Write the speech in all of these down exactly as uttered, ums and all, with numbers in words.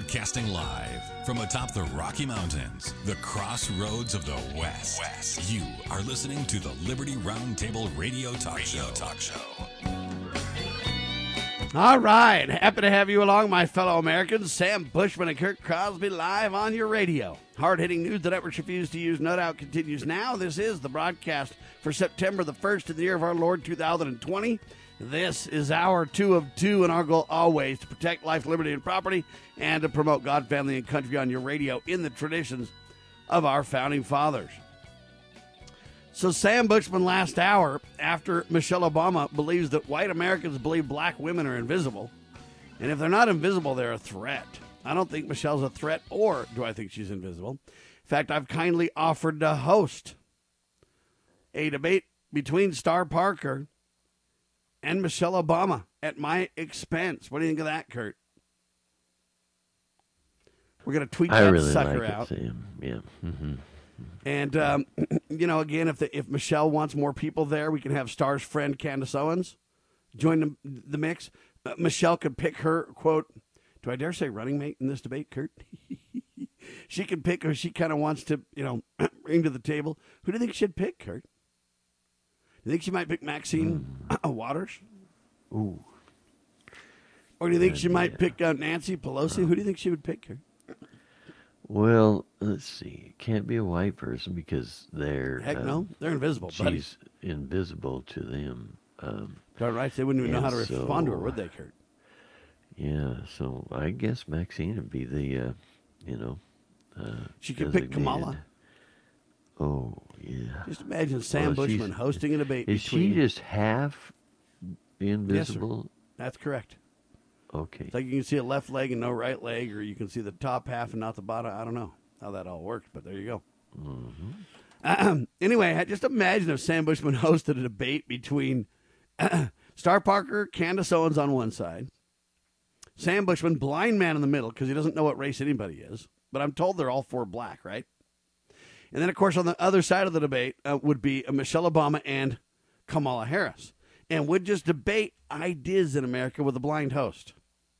Broadcasting live from atop the Rocky Mountains, the crossroads of the West. West. You are listening to the Liberty Roundtable Radio Talk Radio Show. Talk Show. All right. Happy to have you along, my fellow Americans. Sam Bushman and Kurt Crosby live on your radio. Hard-hitting news the networks refuse to use, no doubt, continues now. This is the broadcast for September the first in the year of our Lord two thousand twenty. This is hour two of two, and our goal always to protect life, liberty, and property, and to promote God, family, and country on your radio in the traditions of our founding fathers. So Sam Bushman last hour, after Michelle Obama believes that white Americans believe black women are invisible, and if they're not invisible, they're a threat. I don't think Michelle's a threat, or do I think she's invisible. In fact, I've kindly offered to host a debate between Star Parker and Michelle Obama at my expense. What do you think of that, Kurt? We're going to tweet I that really sucker like out. It, Sam. Yeah. Mm-hmm. And, um, you know, again, if the, if Michelle wants more people there, we can have Star's friend Candace Owens join the, the mix. Uh, Michelle could pick her, quote, do I dare say running mate in this debate, Kurt? She can pick who she kind of wants to, you know, bring to the table. Who do you think she'd pick, Kurt? Do you think she might pick Maxine mm. Waters? Ooh. Or do you think uh, she might yeah. pick uh, Nancy Pelosi? Who do you think she would pick, Kurt? Well, let's see. It can't be a white person because they're... Heck um, no. They're invisible, buddy. She's invisible to them. Um, Darn right. They wouldn't even know how to so, respond to her, would they, Kurt? Yeah, so I guess Maxine would be the, uh, you know... Uh, she could pick Kamala. Oh, yeah. Just imagine Sam well, Bushman hosting a debate. Is between... she just half invisible? Yes, sir. That's correct. Okay. It's like you can see a left leg and no right leg, or you can see the top half and not the bottom. I don't know how that all works, but there you go. Mm-hmm. Um, anyway, just imagine if Sam Bushman hosted a debate between uh, Star Parker, Candace Owens on one side, Sam Bushman, blind man in the middle because he doesn't know what race anybody is, but I'm told they're all four black, right? And then, of course, on the other side of the debate uh, would be uh, Michelle Obama and Kamala Harris, and would just debate ideas in America with a blind host.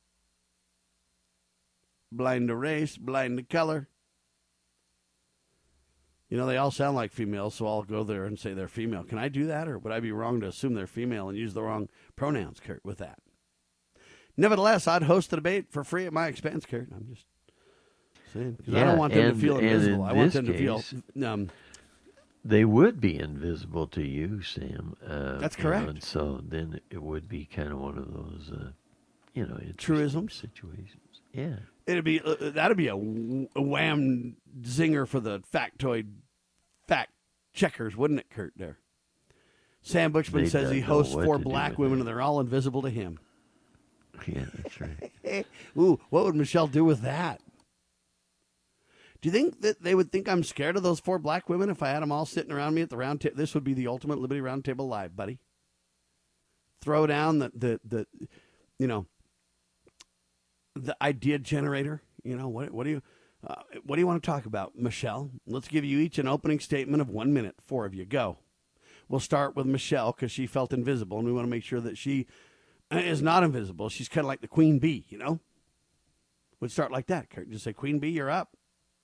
Blind to race, blind to color. You know, they all sound like females, so I'll go there and say they're female. Can I do that, or would I be wrong to assume they're female and use the wrong pronouns, Kurt, with that? Nevertheless, I'd host the debate for free at my expense, Kurt. I'm just saying. Because yeah, I don't want them and, to feel invisible. I want them case, to feel... Um, they would be invisible to you, Sam. Uh, That's correct. You know, and so then it would be kind of one of those, uh, you know, truisms situations. Yeah. It'd be uh, that'd be a, a wham zinger for the factoid fact checkers, wouldn't it, Kurt? There, Sam Bushman They says he don't know hosts what four to do black with women, it. and they're all invisible to him. Yeah, that's right. Ooh, what would Michelle do with that? Do you think that they would think I'm scared of those four black women if I had them all sitting around me at the round table? This would be the ultimate Liberty Roundtable Live, buddy. Throw down the the the, you know. The idea generator, you know, what what do you uh, what do you want to talk about, Michelle? Let's give you each an opening statement of one minute. Four of you, go. We'll start with Michelle because she felt invisible, and we want to make sure that she is not invisible. She's kind of like the queen bee, you know. Would start like that, Kurt. Just say, "Queen bee, you're up."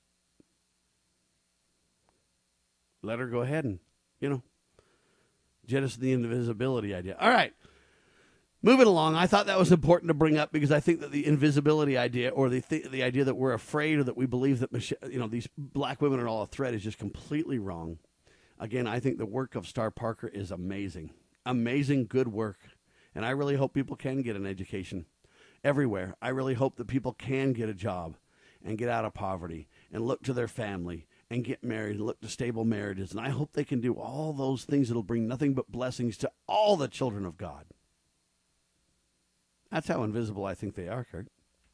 Let her go ahead and, you know, jettison the invisibility idea. All right. Moving along, I thought that was important to bring up because I think that the invisibility idea, or the th- the idea that we're afraid or that we believe that Michelle, you know, these black women are all a threat, is just completely wrong. Again, I think the work of Star Parker is amazing, amazing good work, and I really hope people can get an education everywhere. I really hope that people can get a job and get out of poverty and look to their family and get married and look to stable marriages, and I hope they can do all those things that'll bring nothing but blessings to all the children of God. That's how invisible I think they are, Kurt.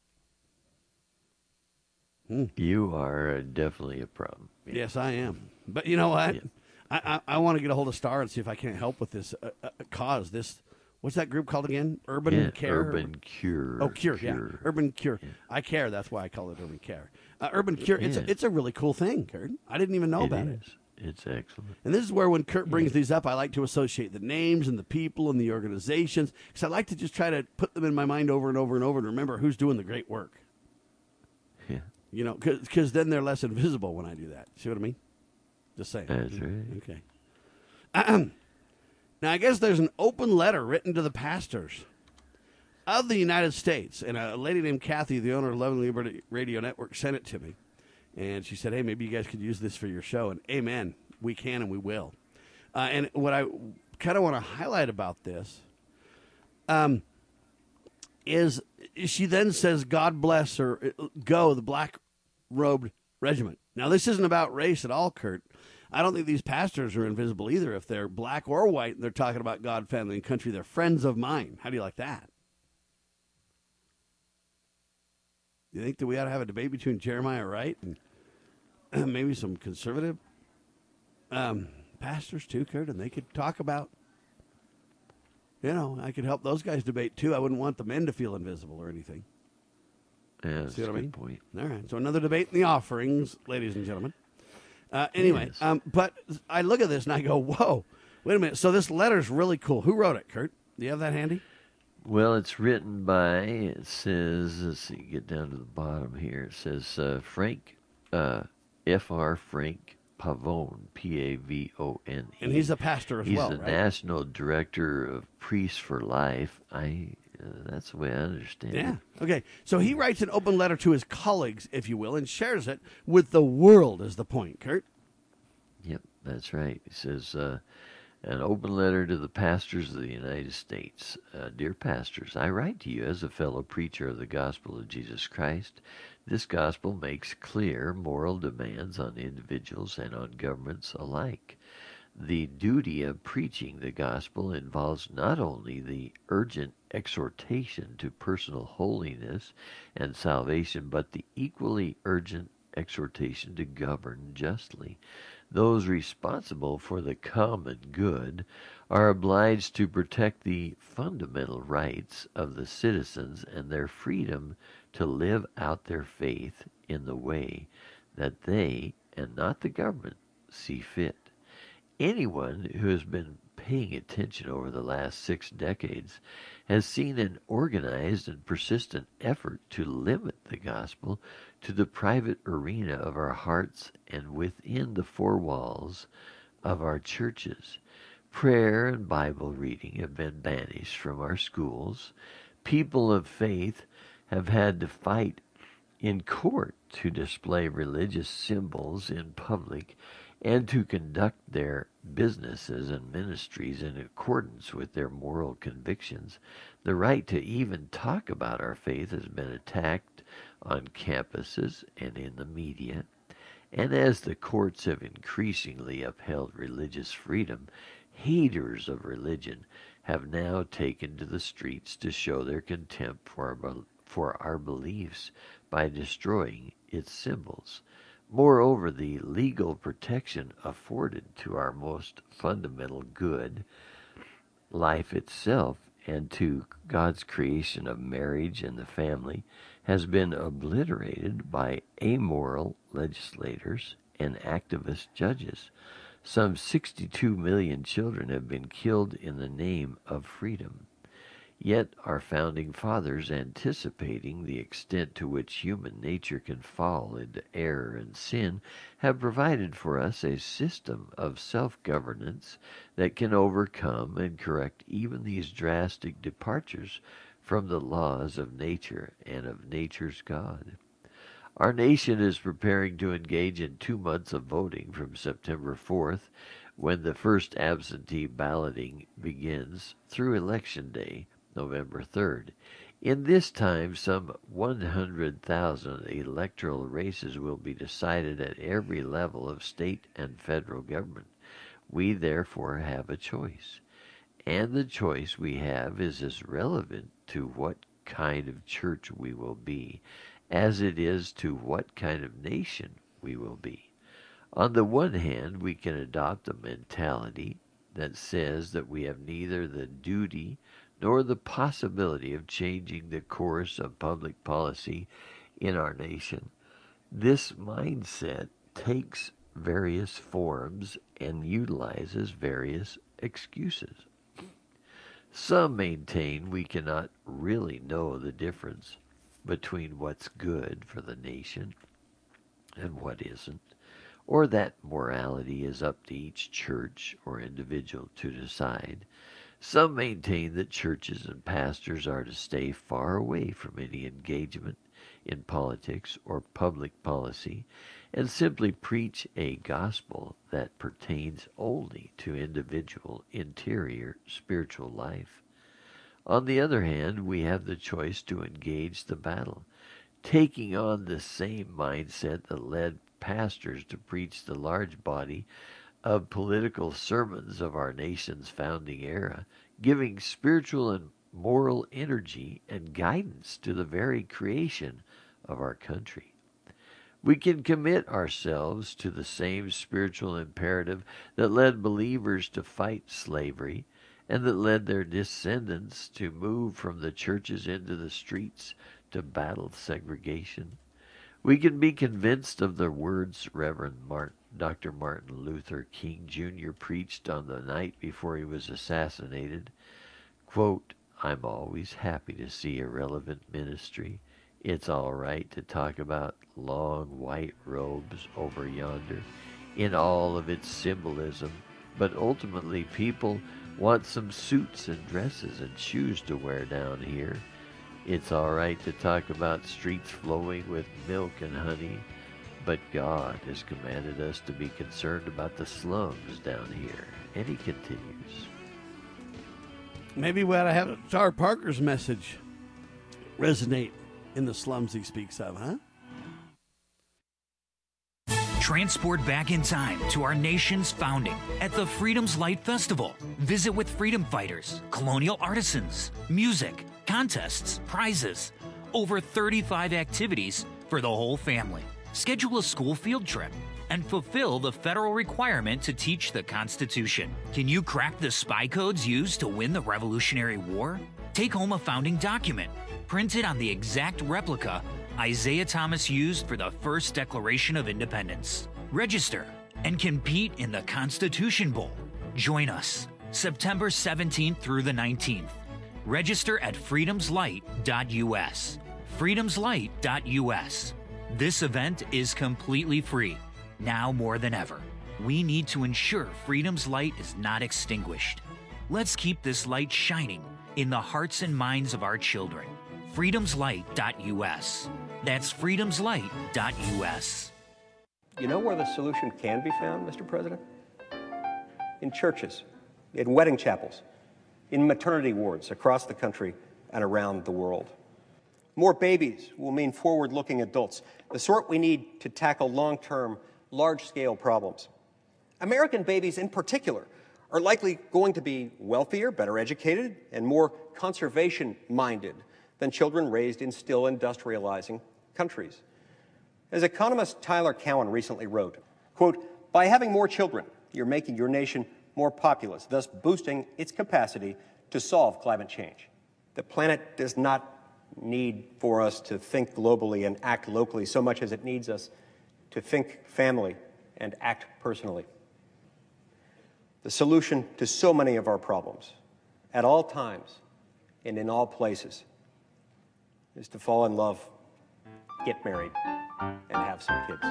Hmm. You are uh, definitely a problem. Yeah. Yes, I am. But you know what? Yeah. I, I, I want to get a hold of Star and see if I can't help with this uh, uh, cause. This, what's that group called again? Urban yeah, Care? Urban Cure. Oh, Cure, Cure. yeah. Urban Cure. Yeah. I care. That's why I call it Urban Care. Uh, Urban Cure, yeah. it's, a, it's a really cool thing, Kurt. I didn't even know it about is. it. It's excellent. And this is where when Kurt brings these up, I like to associate the names and the people and the organizations, because I like to just try to put them in my mind over and over and over and remember who's doing the great work. Yeah. You know, because then they're less invisible when I do that. See what I mean? Just saying. That's right. Okay. Ahem. Now, I guess there's an open letter written to the pastors of the United States. And a lady named Kathy, the owner of Loving Liberty Radio Network, sent it to me. And she said, hey, maybe you guys could use this for your show. And amen, we can and we will. Uh, and what I kind of want to highlight about this um, is she then says, God bless or go, the black-robed regiment. Now, this isn't about race at all, Kurt. I don't think these pastors are invisible either. If they're black or white, they're talking about God, family, and country. They're friends of mine. How do you like that? You think that we ought to have a debate between Jeremiah Wright and maybe some conservative um, pastors too, Kurt, and they could talk about, you know, I could help those guys debate too. I wouldn't want the men to feel invisible or anything. Yeah, that's See what a I good mean? point. All right, so another debate in the offerings, ladies and gentlemen. Uh, anyway, Yes. um, but I look at this and I go, whoa, wait a minute. So this letter's really cool. Who wrote it, Kurt? Do you have that handy? Well, it's written by, it says, let's see, get down to the bottom here. It says uh, Frank, uh, F R. Frank Pavone, P A V O N E. And he's a pastor as he's well, the right? National Director of Priests for Life. I, uh, that's the way I understand Yeah. it. Okay. So he writes an open letter to his colleagues, if you will, and shares it with the world is the point, Kurt. Yep, that's right. He says, uh, an open letter to the pastors of the United States. Uh, Dear pastors, I write to you as a fellow preacher of the gospel of Jesus Christ. This gospel makes clear moral demands on individuals and on governments alike. The duty of preaching the gospel involves not only the urgent exhortation to personal holiness and salvation, but the equally urgent exhortation to govern justly. Those responsible for the common good are obliged to protect the fundamental rights of the citizens and their freedom to live out their faith in the way that they, and not the government, see fit. Anyone who has been paying attention over the last six decades has seen an organized and persistent effort to limit the gospel to the private arena of our hearts and within the four walls of our churches. Prayer and Bible reading have been banished from our schools. People of faith have had to fight in court to display religious symbols in public and to conduct their businesses and ministries in accordance with their moral convictions. The right to even talk about our faith has been attacked on campuses and in the media. And as the courts have increasingly upheld religious freedom, haters of religion have now taken to the streets to show their contempt for our, for our beliefs by destroying its symbols. Moreover, the legal protection afforded to our most fundamental good, life itself, and to God's creation of marriage and the family, has been obliterated by amoral legislators and activist judges. Some sixty-two million children have been killed in the name of freedom. Yet our founding fathers, anticipating the extent to which human nature can fall into error and sin, have provided for us a system of self-governance that can overcome and correct even these drastic departures from the laws of nature and of nature's God. Our nation is preparing to engage in two months of voting from September fourth, when the first absentee balloting begins, through Election Day, November third. In this time, some one hundred thousand electoral races will be decided at every level of state and federal government. We therefore have a choice. And the choice we have is as relevant to what kind of church we will be as it is to what kind of nation we will be. On the one hand, we can adopt a mentality that says that we have neither the duty nor the possibility of changing the course of public policy in our nation. This mindset takes various forms and utilizes various excuses. Some maintain we cannot really know the difference between what's good for the nation and what isn't, or that morality is up to each church or individual to decide. Some maintain that churches and pastors are to stay far away from any engagement in politics or public policy and simply preach a gospel that pertains only to individual interior spiritual life. On the other hand, we have the choice to engage the battle, taking on the same mindset that led pastors to preach the large body of political sermons of our nation's founding era, giving spiritual and moral energy and guidance to the very creation of our country. We can commit ourselves to the same spiritual imperative that led believers to fight slavery and that led their descendants to move from the churches into the streets to battle segregation. We can be convinced of the words Reverend Martin, Doctor Martin Luther King Junior preached on the night before he was assassinated. Quote, "I'm always happy to see a relevant ministry. It's all right to talk about long white robes over yonder in all of its symbolism, but ultimately people want some suits and dresses and shoes to wear down here. It's all right to talk about streets flowing with milk and honey, but God has commanded us to be concerned about the slums down here." And he continues. Maybe we ought to have Czar Parker's message resonate in the slums he speaks of, huh? Transport back in time to our nation's founding at the Freedom's Light Festival. Visit with freedom fighters, colonial artisans, music, contests, prizes, over thirty-five activities for the whole family. Schedule a school field trip and fulfill the federal requirement to teach the Constitution. Can you crack the spy codes used to win the Revolutionary War? Take home a founding document, printed on the exact replica Isaiah Thomas used for the first Declaration of Independence. Register and compete in the Constitution Bowl. Join us September seventeenth through the nineteenth. Register at freedoms light dot U S. freedoms light dot U S. This event is completely free. Now more than ever, we need to ensure freedom's light is not extinguished. Let's keep this light shining in the hearts and minds of our children. freedoms light dot U S. That's freedoms light dot U S. You know where the solution can be found, Mister President? In churches, in wedding chapels, in maternity wards across the country and around the world. More babies will mean forward-looking adults, the sort we need to tackle long-term, large-scale problems. American babies in particular are likely going to be wealthier, better educated, and more conservation-minded than children raised in still industrializing countries. As economist Tyler Cowen recently wrote, quote, "By having more children, you're making your nation more populous, thus boosting its capacity to solve climate change. The planet does not need for us to think globally and act locally so much as it needs us to think family and act personally. The solution to so many of our problems, at all times and in all places, is to fall in love, get married, and have some kids."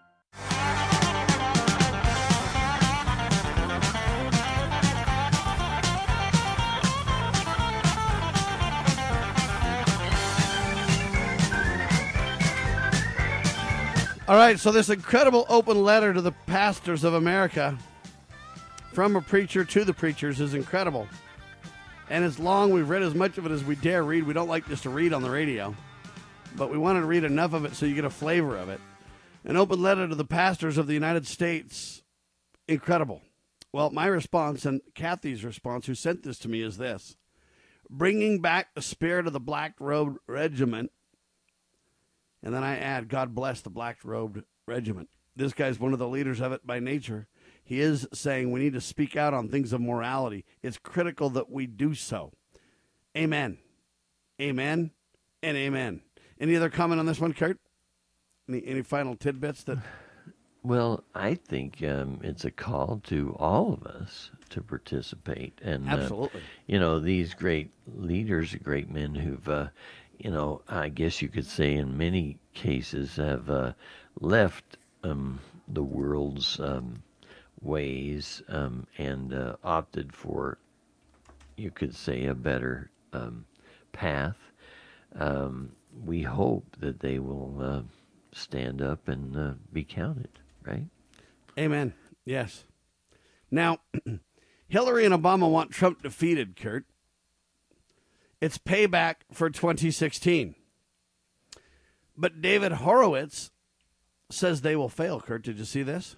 All right, so this incredible open letter to the pastors of America from a preacher to the preachers is incredible. And it's long. We've read as much of it as we dare read. We don't like just to read on the radio, but we wanted to read enough of it so you get a flavor of it. An open letter to the pastors of the United States. Incredible. Well, my response and Kathy's response, who sent this to me, is this. Bringing back the spirit of the Black Robe Regiment. And then I add, God bless the Black Robed Regiment. This guy's one of the leaders of it by nature. He is saying we need to speak out on things of morality. It's critical that we do so. Amen. Amen and amen. Any other comment on this one, Kurt? Any, any final tidbits that... Well, I think um, it's a call to all of us to participate. And, absolutely. Uh, you know, these great leaders, great men who've uh, you know, I guess you could say in many cases have uh, left um, the world's um, ways um, and uh, opted for, you could say, a better um, path. Um, we hope that they will uh, stand up and uh, be counted, right? Amen. Yes. Now, Hillary and Obama want Trump defeated, Kurt. It's payback for twenty sixteen. But David Horowitz says they will fail, Kurt. Did you see this?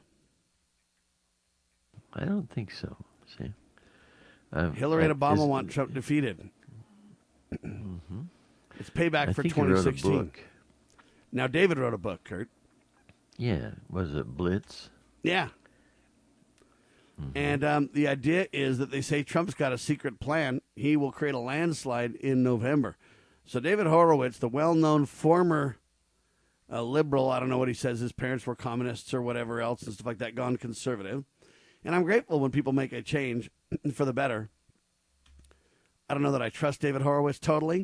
I don't think so. See, um, Hillary and I- Obama is- want Trump defeated. Mhm. It's payback I for think he wrote twenty a sixteen. book. Now, David wrote a book, Kurt. Yeah, was it Blitz? Yeah. And um, the idea is that they say Trump's got a secret plan. He will create a landslide in November. So David Horowitz, the well-known former uh, liberal, I don't know what he says, his parents were communists or whatever else and stuff like that, gone conservative. And I'm grateful when people make a change for the better. I don't know that I trust David Horowitz totally.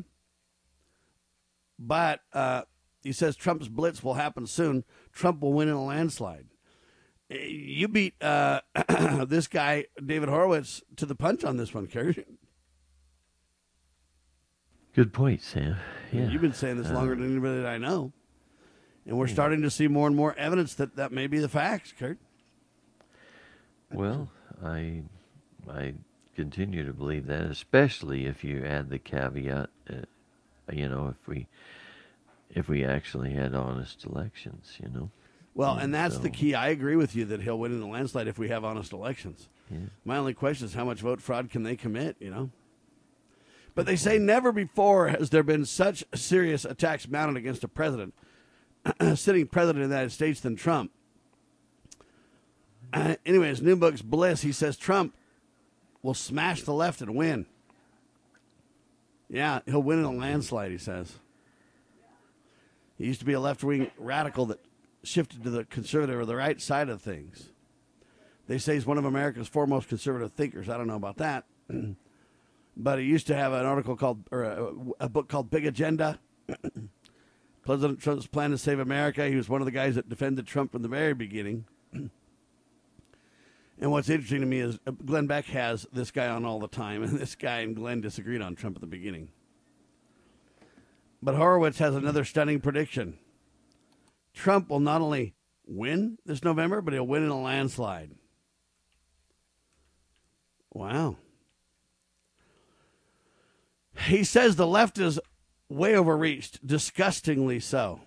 But uh, he says Trump's blitz will happen soon. Trump will win in a landslide. You beat uh, this guy, David Horowitz, to the punch on this one, Kerry. Good point, Sam. Yeah. You've been saying this longer Uh, than anybody that I know. And we're starting to see more and more evidence that that may be the facts, Kurt. Well, I I continue to believe that, especially if you add the caveat, uh, you know, if we if we actually had honest elections, you know. Well, And and that's the so- key. I agree with you that he'll win in the landslide if we have honest elections. Yeah. My only question is how much vote fraud can they commit, you know? But they say never before has there been such serious attacks mounted against a president, sitting president of the United States, than Trump. Uh, anyways, new book's Bliss. He says Trump will smash the left and win. Yeah, he'll win in a landslide, he says. He used to be a left-wing radical that shifted to the conservative or the right side of things. They say he's one of America's foremost conservative thinkers. I don't know about that. But he used to have an article called, or a, a book called Big Agenda. President Trump's plan to save America. He was one of the guys that defended Trump from the very beginning. And what's interesting to me is Glenn Beck has this guy on all the time, and this guy and Glenn disagreed on Trump at the beginning. But Horowitz has another stunning prediction. Trump will not only win this November, but he'll win in a landslide. Wow. He says the left is way overreached, disgustingly so.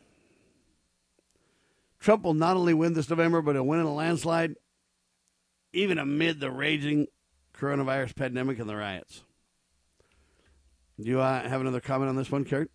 Trump will not only win this November, but he'll win in a landslide, even amid the raging coronavirus pandemic and the riots. Do you uh, have another comment on this one, Kurt?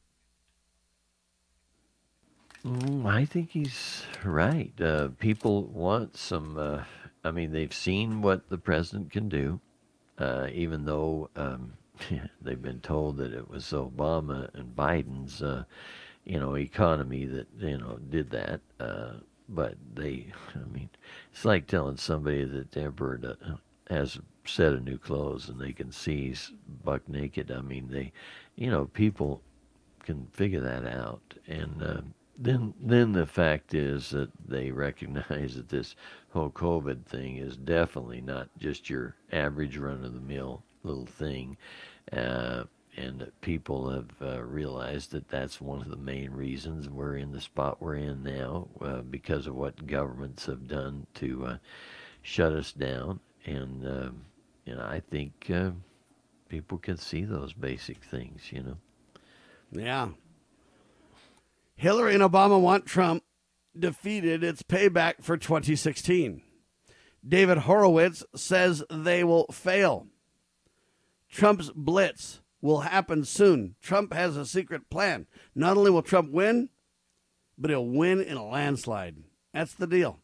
Mm, I think he's right. Uh, people want some. Uh, I mean, they've seen what the president can do, uh, even though um, they've been told that it was Obama and Biden's, uh, you know, economy that you know did that. Uh, but they, I mean, it's like telling somebody that the emperor has a set of new clothes and they can see he's buck naked. I mean, they, you know, people can figure that out, and. Uh, Then, then the fact is that they recognize that this whole COVID thing is definitely not just your average run-of-the-mill little thing, uh, and that people have uh, realized that that's one of the main reasons we're in the spot we're in now, uh, because of what governments have done to uh, shut us down. And uh, you know, I think uh, people can see those basic things. You know. Yeah. Hillary and Obama want Trump defeated. It's payback for twenty sixteen. David Horowitz says they will fail. Trump's blitz will happen soon. Trump has a secret plan. Not only will Trump win, but he'll win in a landslide. That's the deal.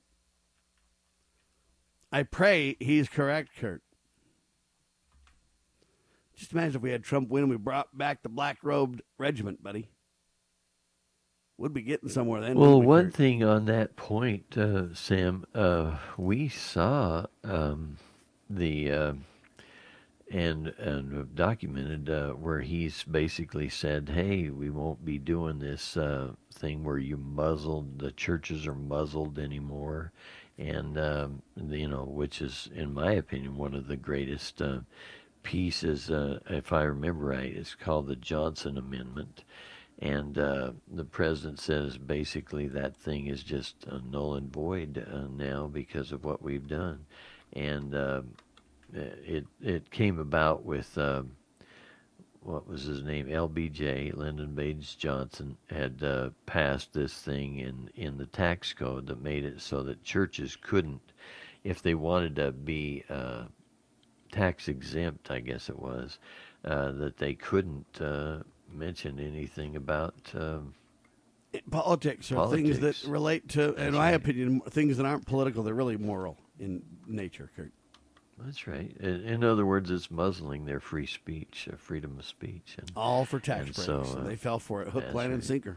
I pray he's correct, Kurt. Just imagine if we had Trump win and we brought back the black-robed regiment, buddy. We'd be getting somewhere then. Well, wouldn't we, one Kurt? thing on that point, uh, Sam, uh, we saw um, the uh, and and documented uh, where he's basically said, hey, we won't be doing this uh, thing where you muzzled, the churches are muzzled anymore. And, um, you know, which is, in my opinion, one of the greatest uh, pieces, uh, if I remember right, it's called the Johnson Amendment. And uh, the president says basically that thing is just uh, null and void uh, now because of what we've done. And uh, it it came about with, uh, what was his name, L B J, Lyndon Baines Johnson, had uh, passed this thing in, in the tax code that made it so that churches couldn't, if they wanted to be uh, tax exempt, I guess it was, uh, that they couldn't uh, mention anything about um, politics or politics. things that relate to, That's in my right. opinion, things that aren't political. They're really moral in nature, Kurt. That's right. In, in other words, it's muzzling their free speech, uh, freedom of speech. And, All for tax and breaks. so, So, uh, they fell for it, hook, that's line, and right. sinker.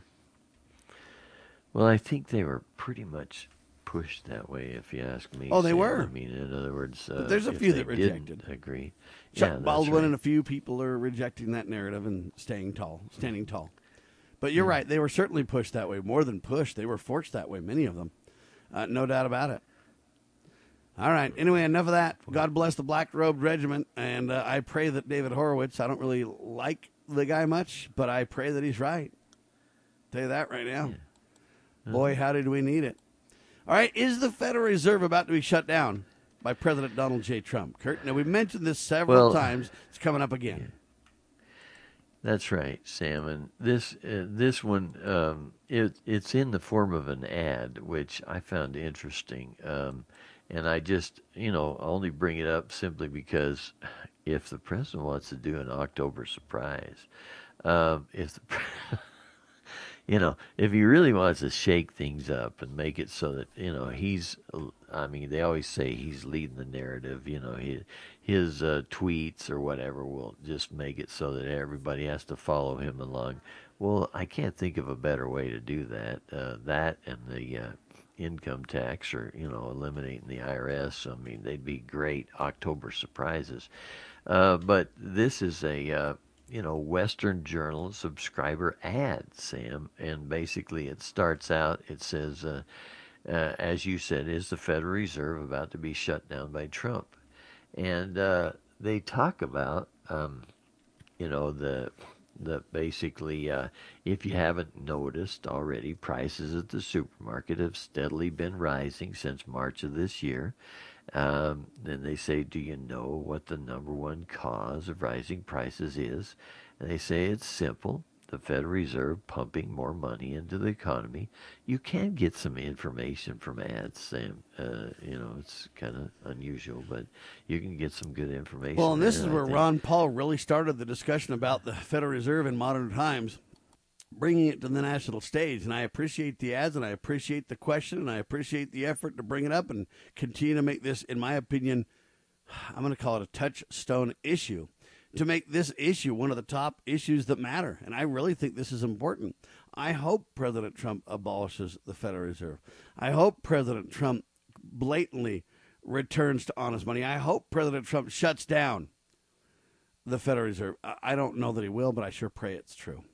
Well, I think they were pretty much pushed that way, if you ask me. Oh, they Sam. were. I mean, in other words, uh, But there's a if few they that rejected. didn't agree. Chuck yeah, that's Baldwin right. and a few people are rejecting that narrative and staying tall, standing tall. But you're Hmm. right; they were certainly pushed that way. More than pushed, they were forced that way. Many of them, uh, no doubt about it. All right. Anyway, enough of that. God bless the Black Robed Regiment, and uh, I pray that David Horowitz. I don't really like the guy much, but I pray that he's right. Tell you that right now. Boy, how did we need it? All right. Is the Federal Reserve about to be shut down by President Donald J. Trump? Kurt, now we've mentioned this several Well, times. It's coming up again. That's right, Sam. And this uh, this one, um, it, it's in the form of an ad, which I found interesting. Um, and I just, you know, only bring it up simply because if the president wants to do an October surprise, um, if the you know, if he really wants to shake things up and make it so that, you know, he's, I mean, they always say he's leading the narrative, you know, his, his uh, tweets or whatever will just make it so that everybody has to follow him along. Well, I can't think of a better way to do that. Uh, that and the uh, income tax, or, you know, eliminating the I R S. I mean, they'd be great October surprises. Uh, but this is a... Uh, you know, Western Journal subscriber ad, Sam. And basically it starts out, it says, uh, uh, as you said, is the Federal Reserve about to be shut down by Trump? And uh, they talk about, um, you know, the the basically, uh, if you haven't noticed already, prices at the supermarket have steadily been rising since March of this year. Um, then they say, do you know what the number one cause of rising prices is? And they say it's simple. The Federal Reserve pumping more money into the economy. You can get some information from ads, Sam. Uh, you know, it's kind of unusual, but you can get some good information. Well, and this there, is I where think. Ron Paul really started the discussion about the Federal Reserve in modern times, bringing it to the national stage. And I appreciate the ads, and I appreciate the question, and I appreciate the effort to bring it up and continue to make this, in my opinion, I'm going to call it a touchstone issue, to make this issue one of the top issues that matter. And I really think this is important. I hope President Trump abolishes the Federal Reserve. I hope President Trump blatantly returns to honest money. I hope President Trump shuts down the Federal Reserve. I I don't know that he will, but I sure pray it's true.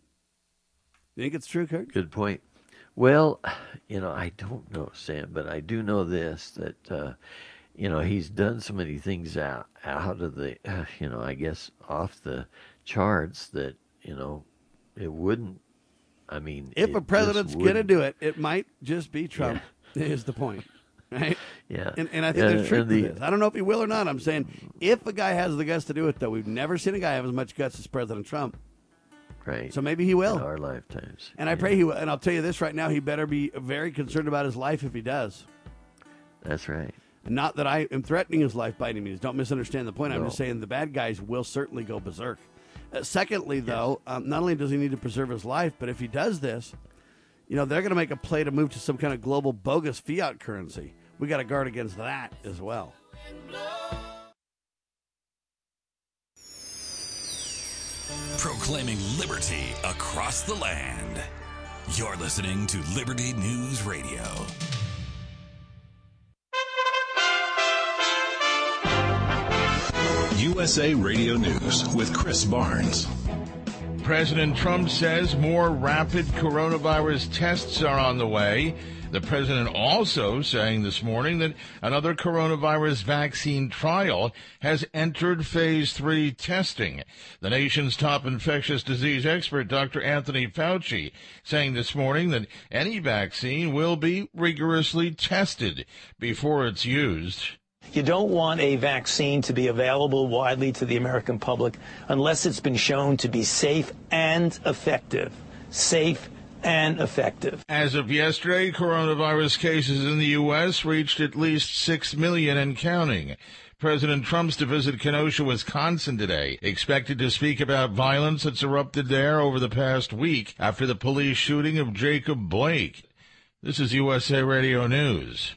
You think it's true, Kurt? Good point. Well, you know, I don't know, Sam, but I do know this, that, uh, you know, he's done so many things out, out of the, uh, you know, I guess off the charts that, you know, it wouldn't, I mean. If it a president's just going to wouldn't- do it, it might just be Trump, is the point. Right? Yeah. And, and I think And- there's truth and to the- this. I don't know if he will or not. I'm saying if a guy has the guts to do it, though, we've never seen a guy have as much guts as President Trump. Right. So maybe he will. In our lifetimes. And I Yeah, pray he will. And I'll tell you this right now, he better be very concerned about his life if he does. That's right. And not that I am threatening his life by any means. Don't misunderstand the point. I'm No. just saying the bad guys will certainly go berserk. Uh, secondly, though, um, not only does he need to preserve his life, but if he does this, you know, they're going to make a play to move to some kind of global bogus fiat currency. We got to guard against that as well. Proclaiming liberty across the land. You're listening to Liberty News Radio. U S A Radio News with Chris Barnes. President Trump says more rapid coronavirus tests are on the way. The president also saying this morning that another coronavirus vaccine trial has entered phase three testing. The nation's top infectious disease expert, Doctor Anthony Fauci, saying this morning that any vaccine will be rigorously tested before it's used. You don't want a vaccine to be available widely to the American public unless it's been shown to be safe and effective. Safe and effective. As of yesterday, coronavirus cases in the U S reached at least six million and counting. President Trump's to visit Kenosha, Wisconsin today, expected to speak about violence that's erupted there over the past week after the police shooting of Jacob Blake. This is U S A Radio News.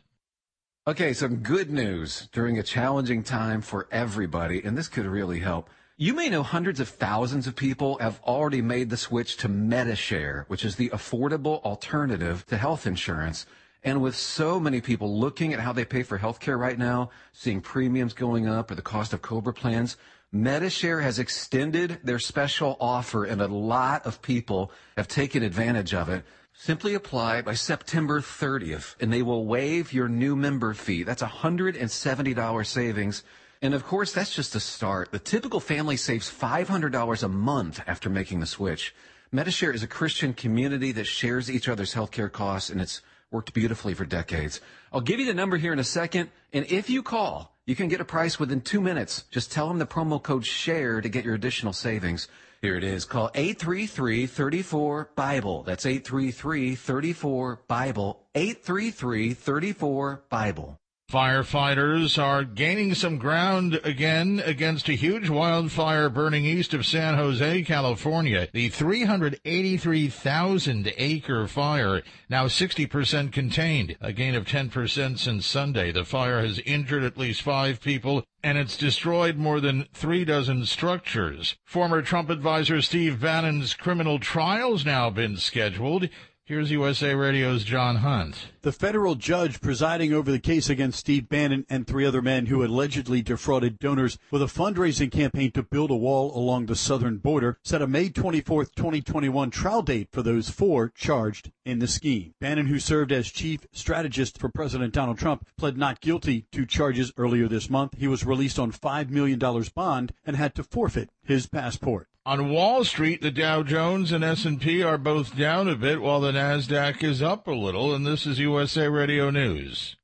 Okay, some good news during a challenging time for everybody, and this could really help. You may know hundreds of thousands of people have already made the switch to Medi-Share, which is the affordable alternative to health insurance. And with so many people looking at how they pay for health care right now, seeing premiums going up or the cost of COBRA plans, Medi-Share has extended their special offer, and a lot of people have taken advantage of it. Simply apply by September thirtieth, and they will waive your new member fee. That's one hundred seventy dollars savings. And, of course, that's just a start. The typical family saves five hundred dollars a month after making the switch. Medi-Share is a Christian community that shares each other's healthcare costs, and it's worked beautifully for decades. I'll give you the number here in a second, and if you call, you can get a price within two minutes. Just tell them the promo code SHARE to get your additional savings. Here it is. Call eight three three, three four, BIBLE. That's eight three three, three four, BIBLE. eight three three, three four, BIBLE. Firefighters are gaining some ground again against a huge wildfire burning east of San Jose, California. The three hundred eighty-three thousand acre fire, now sixty percent contained, a gain of ten percent since Sunday. The fire has injured at least five people, and it's destroyed more than three dozen structures. Former Trump advisor Steve Bannon's criminal trial's now been scheduled. Here's U S A Radio's John Hunt. The federal judge presiding over the case against Steve Bannon and three other men who allegedly defrauded donors with a fundraising campaign to build a wall along the southern border set a May twenty-fourth, twenty twenty-one trial date for those four charged in the scheme. Bannon, who served as chief strategist for President Donald Trump, pled not guilty to charges earlier this month. He was released on five million dollars bond and had to forfeit his passport. On Wall Street, the Dow Jones and S and P are both down a bit while the NASDAQ is up a little, and this is U S A Radio News.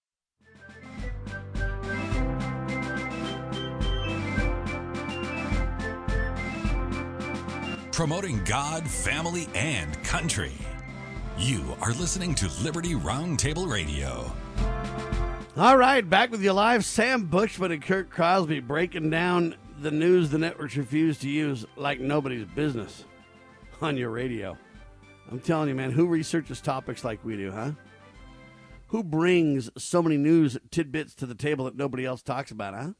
Promoting God, family, and country. You are listening to Liberty Roundtable Radio. All right, back with you live. Sam Bushman and Kirk Crosby breaking down the news the networks refuse to use like nobody's business on your radio. I'm telling you, man, who researches topics like we do, huh? Who brings so many news tidbits to the table that nobody else talks about, huh?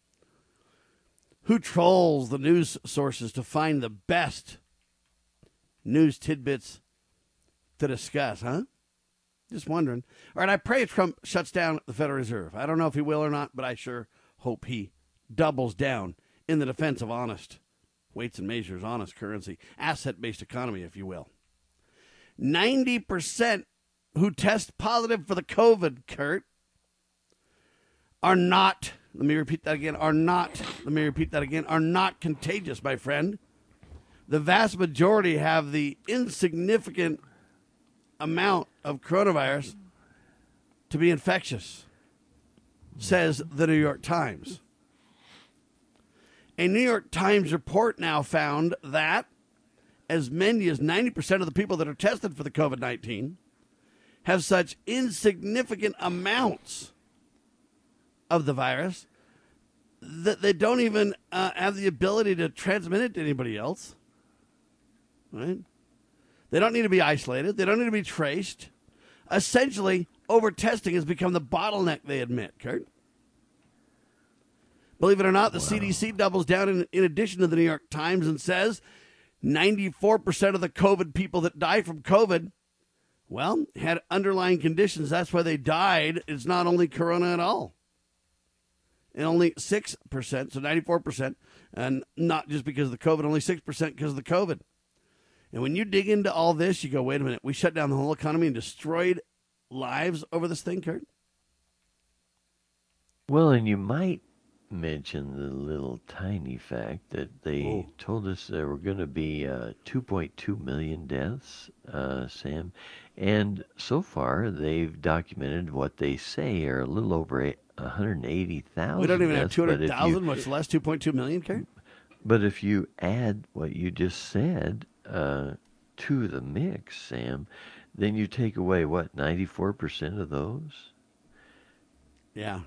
Who trolls the news sources to find the best news tidbits to discuss, huh? Just wondering. All right, I pray Trump shuts down the Federal Reserve. I don't know if he will or not, but I sure hope he doubles down in the defense of honest weights and measures, honest currency, asset-based economy, if you will. ninety percent who test positive for the COVID, Kurt, are not, let me repeat that again, are not, let me repeat that again, are not contagious, my friend. The vast majority have the insignificant amount of coronavirus to be infectious, says the New York Times. A New York Times report now found that as many as ninety percent of the people that are tested for the COVID nineteen have such insignificant amounts of the virus that they don't even uh, have the ability to transmit it to anybody else. Right? They don't need to be isolated. They don't need to be traced. Essentially, over-testing has become the bottleneck, they admit, Kurt. Believe it or not, the wow. C D C doubles down in, in addition to the New York Times and says ninety-four percent of the COVID people that die from COVID, well, had underlying conditions. That's why they died. It's not only corona at all. and only six percent, so ninety-four percent, and not just because of the COVID, only six percent because of the COVID. And when you dig into all this, you go, wait a minute, we shut down the whole economy and destroyed lives over this thing, Kurt? Well, and you might mention the little tiny fact that they Whoa. told us there were going to be uh, two point two million deaths, uh, Sam. And so far, they've documented what they say are a little over eight, one hundred eighty thousand. We don't even deaths, have two hundred thousand, you, much less two point two million, Kurt? But if you add what you just said uh, to the mix, Sam, then you take away, what, ninety-four percent of those? Yeah.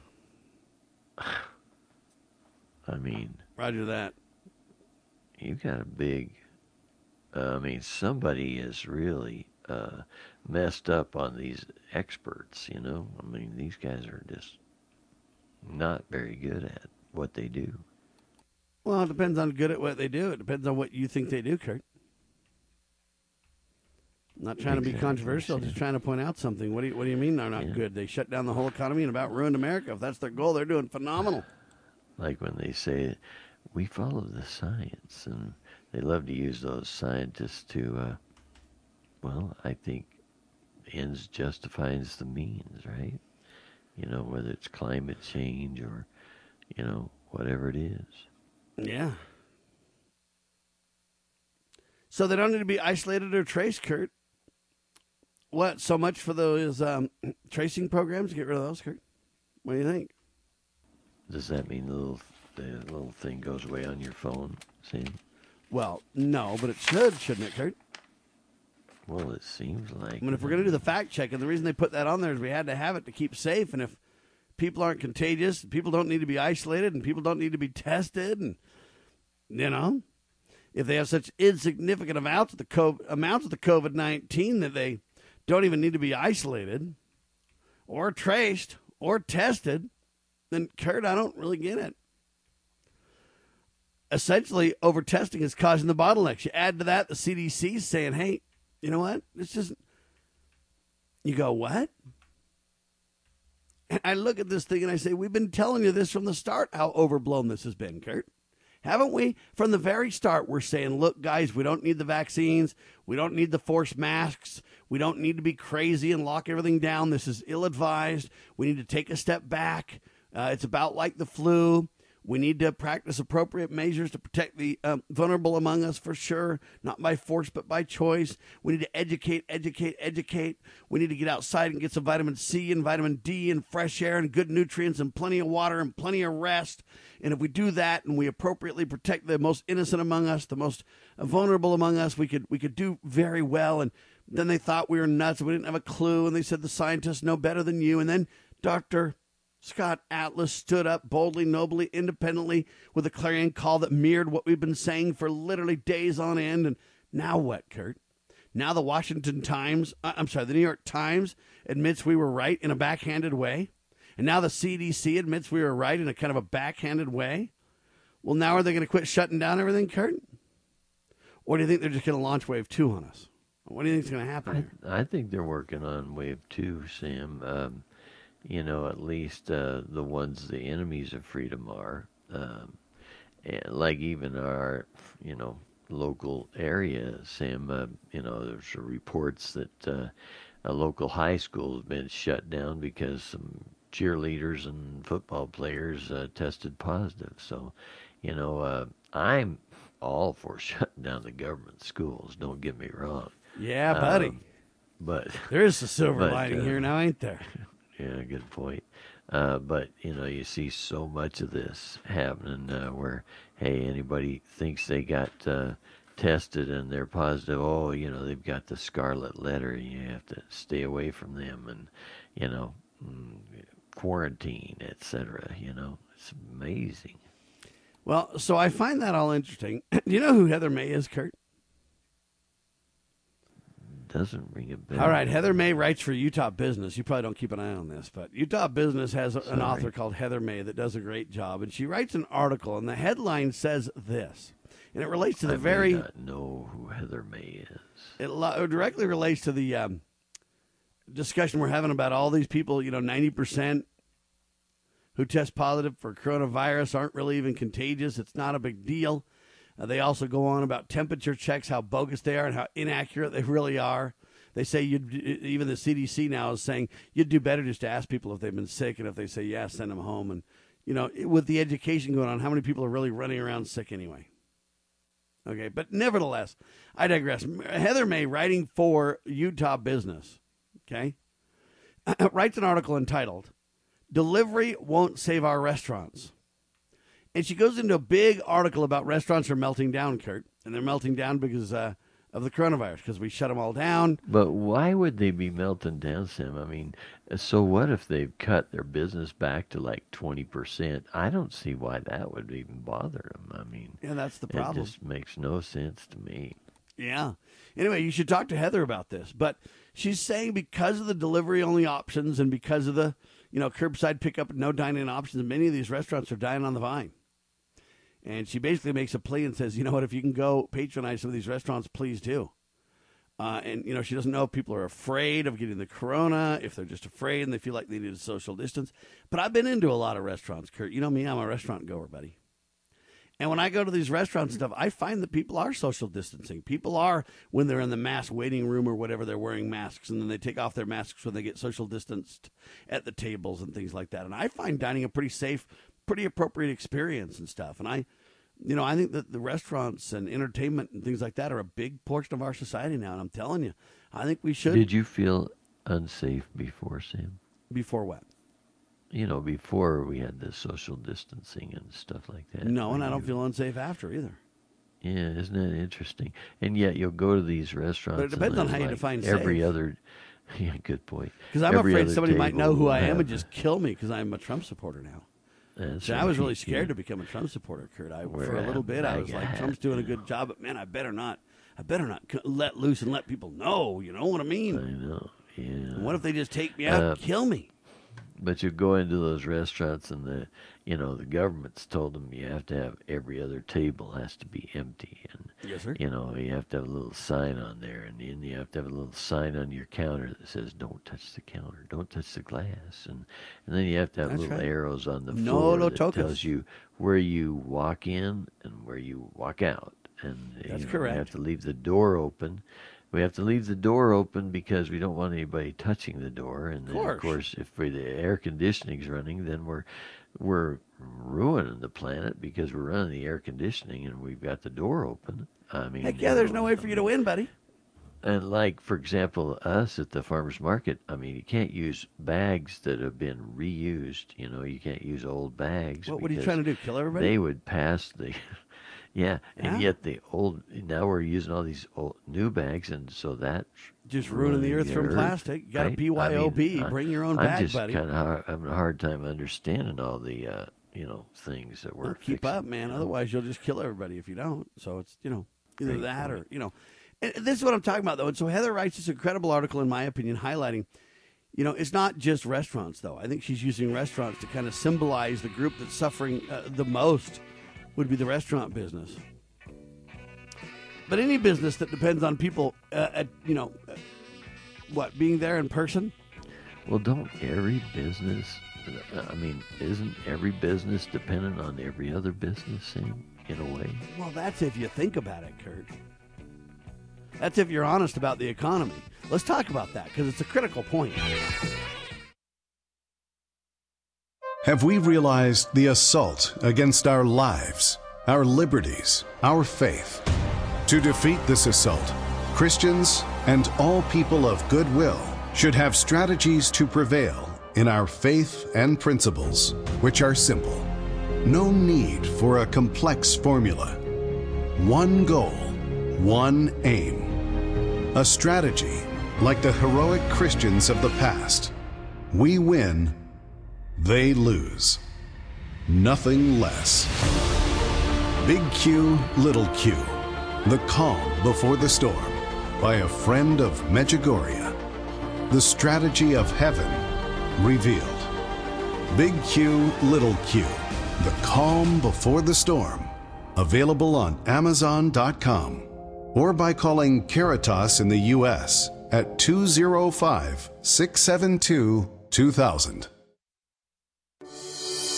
I mean, Roger that. You got a big, uh, I mean, somebody is really uh, messed up on these experts, you know? I mean, these guys are just not very good at what they do. Well, it depends on good at what they do. It depends on what you think they do, Kurt. I'm not trying Exactly. to be controversial, just trying to point out something. What do you, what do you mean they're not Yeah. good? They shut down the whole economy and about ruined America. If that's their goal, they're doing phenomenal. Like when they say, we follow the science, and they love to use those scientists to, uh, well, I think ends justifies the means, right? You know, whether it's climate change or, you know, whatever it is. Yeah. So they don't need to be isolated or traced, Kurt. What, so much for those um, tracing programs? Get rid of those, Kurt. What do you think? Does that mean the little, the little thing goes away on your phone, Sam? Well, no, but it should, shouldn't it, Kurt? Well, it seems like... I mean, if we're going to do the fact check, and the reason they put that on there is we had to have it to keep safe, and if people aren't contagious, people don't need to be isolated, and people don't need to be tested, and, you know, if they have such insignificant amounts of the COVID, amounts of the COVID nineteen that they don't even need to be isolated or traced or tested, then, Kurt, I don't really get it. Essentially, over-testing is causing the bottlenecks. You add to that the C D C saying, hey, you know what? It's just, you go, what? And I look at this thing and I say, we've been telling you this from the start, how overblown this has been, Kurt. Haven't we? From the very start, we're saying, look, guys, we don't need the vaccines. We don't need the forced masks. We don't need to be crazy and lock everything down. This is ill-advised. We need to take a step back. Uh, it's about like the flu. We need to practice appropriate measures to protect the um, vulnerable among us, for sure, not by force but by choice. We need to educate, educate, educate. We need to get outside and get some vitamin C and vitamin D and fresh air and good nutrients and plenty of water and plenty of rest. And if we do that and we appropriately protect the most innocent among us, the most vulnerable among us, we could we could do very well. And then they thought we were nuts. We didn't have a clue. And they said the scientists know better than you. And then Doctor Scott Atlas stood up boldly, nobly, independently with a clarion call that mirrored what we've been saying for literally days on end. And now what, Kurt? Now the Washington Times, uh, I'm sorry, the New York Times admits we were right in a backhanded way. And now the C D C admits we were right in a kind of a backhanded way. Well, now are they going to quit shutting down everything, Kurt? Or do you think they're just going to launch wave two on us? What do you think is going to happen here? I, I think they're working on wave two, Sam. Um, you know, at least uh, the ones the enemies of freedom are. Um, and like even our, you know, local area, Sam, uh, you know, there's reports that uh, a local high school has been shut down because some cheerleaders and football players uh, tested positive. So, you know, uh, I'm all for shutting down the government schools, don't get me wrong. Yeah, buddy. Um, but there is a silver but, lining uh, here now, ain't there? Yeah, good point. Uh, but, you know, you see so much of this happening uh, where, hey, anybody thinks they got uh, tested and they're positive, oh, you know, they've got the scarlet letter. You have to stay away from them and, you know, quarantine, et cetera. You know, it's amazing. Well, so I find that all interesting. Do you know who Heather May is, Kurt? Doesn't ring a bell. All right, Heather May writes for Utah Business. You probably don't keep an eye on this, but Utah Business has a, an author called Heather May that does a great job, and she writes an article, and the headline says this, and it relates to the I very. may not know who Heather May is. It, lo- it directly relates to the um, discussion we're having about all these people. You know, ninety percent who test positive for coronavirus aren't really even contagious. It's not a big deal. Uh, they also go on about temperature checks, how bogus they are and how inaccurate they really are. They say you'd, even the C D C now is saying you'd do better just to ask people if they've been sick, and if they say yeah, send them home. And, you know, with the education going on, how many people are really running around sick anyway? Okay, but nevertheless, I digress. Heather May, writing for Utah Business, okay, writes an article entitled, "Delivery Won't Save Our Restaurants." And she goes into a big article about restaurants are melting down, Kurt. And they're melting down because uh, of the coronavirus, because we shut them all down. But why would they be melting down, Sam? I mean, so what if they've cut their business back to like twenty percent? I don't see why that would even bother them. I mean, yeah, that's the problem. It just makes no sense to me. Yeah. Anyway, you should talk to Heather about this. But she's saying because of the delivery-only options and because of the, you know, curbside pickup and no dine-in options, many of these restaurants are dying on the vine. And she basically makes a plea and says, you know what, if you can go patronize some of these restaurants, please do. Uh, and, you know, she doesn't know if people are afraid of getting the corona, if they're just afraid and they feel like they need a social distance. But I've been into a lot of restaurants, Kurt. You know me, I'm a restaurant goer, buddy. And when I go to these restaurants and stuff, I find that people are social distancing. People are, when they're in the mass waiting room or whatever, they're wearing masks, and then they take off their masks when they get social distanced at the tables and things like that. And I find dining a pretty safe, pretty appropriate experience and stuff. And I, you know, I think that the restaurants and entertainment and things like that are a big portion of our society now. And I'm telling you, I think we should. Did you feel unsafe before, Sam? Before what? You know, before we had the social distancing and stuff like that. No, and I don't feel unsafe after either. Yeah, isn't that interesting? And yet you'll go to these restaurants. But it depends on how you like define every safe. other. Yeah, good point. Because I'm every afraid somebody might know who I am have, and just kill me because I'm a Trump supporter now. That's See, right. I was really scared to become a Trump supporter, Kurt. I, for a little bit, I was like, Trump's doing a good job, but man, I better not. I better not let loose and let people know. You know what I mean? I know. Yeah. And what if they just take me out uh, and kill me? But you go into those restaurants and the, you know, the government's told them you have to have every other table has to be empty, and yes, sir. You know, you have to have a little sign on there, and then you have to have a little sign on your counter that says "Don't touch the counter, don't touch the glass," and and then you have to have That's little right. arrows on the No floor lo that tocas. tells you where you walk in and where you walk out, and That's you know, correct. You have to leave the door open. We have to leave the door open because we don't want anybody touching the door. And then, of course, if the air conditioning's running, then we're we're ruining the planet because we're running the air conditioning and we've got the door open. I mean, Heck yeah, there's no way for you to win, buddy. And like, for example, us at the farmer's market, I mean, you can't use bags that have been reused. You know, you can't use old bags. What, what are you trying to do, kill everybody? They would pass the... Yeah, Yeah. and yet the old, now we're using all these old, new bags, and so that's Just ruining the earth from plastic. You got a right? B Y O B. I mean, Bring your own I'm bag, just buddy. kind of having a hard time understanding all the, uh, you know, things that we're Well, keep fixing, up, man. you know? Otherwise, you'll just kill everybody if you don't. So it's, you know, either Great that point. or, you know. And this is what I'm talking about, though. And so Heather writes this incredible article, in my opinion, highlighting, you know, it's not just restaurants, though. I think she's using restaurants to kind of symbolize the group that's suffering uh, the most would be the restaurant business. But any business that depends on people, uh, at, you know, uh, what, being there in person? Well, don't every business, I mean, isn't every business dependent on every other business, Sam, in a way? Well, that's if you think about it, Kurt. That's if you're honest about the economy. Let's talk about that, because it's a critical point. Have we realized the assault against our lives, our liberties, our faith? To defeat this assault, Christians and all people of goodwill should have strategies to prevail in our faith and principles, which are simple. No need for a complex formula. One goal, one aim. A strategy like the heroic Christians of the past. We win, they lose. Nothing less. Big Q, Little Q. The Calm Before the Storm by a friend of Medjugorje. The Strategy of Heaven Revealed. Big Q, Little Q. The Calm Before the Storm. Available on Amazon dot com or by calling Caritas in the U S at two oh five, six seven two, two thousand.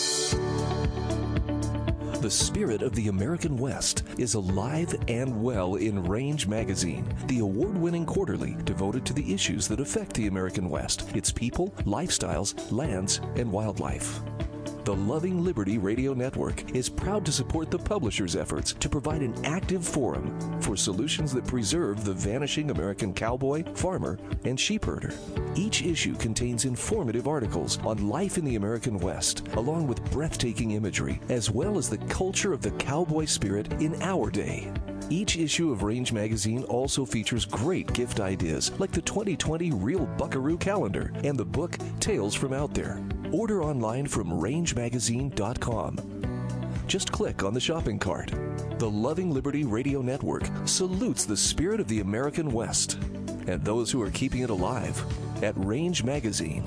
The spirit of the American West is alive and well in Range Magazine, the award-winning quarterly devoted to the issues that affect the American West, its people, lifestyles, lands, and wildlife. The Loving Liberty Radio Network is proud to support the publisher's efforts to provide an active forum for solutions that preserve the vanishing American cowboy, farmer, and sheepherder. Each issue contains informative articles on life in the American West, along with breathtaking imagery, as well as the culture of the cowboy spirit in our day. Each issue of Range Magazine also features great gift ideas like the twenty twenty Real Buckaroo Calendar and the book Tales from Out There. Order online from range magazine dot com. Just click on the shopping cart. The Loving Liberty Radio Network salutes the spirit of the American West and those who are keeping it alive at Range Magazine.